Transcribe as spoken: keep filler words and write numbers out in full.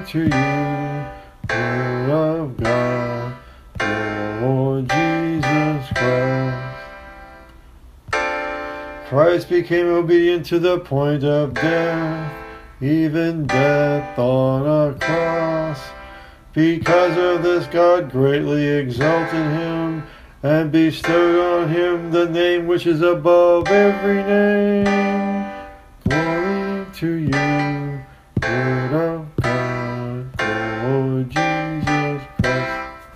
to you, Word of God, Lord Jesus Christ. Christ became obedient to the point of death, even death on a cross. Because of this, God greatly exalted him and bestowed on him the name which is above every name. Glory to you, Word of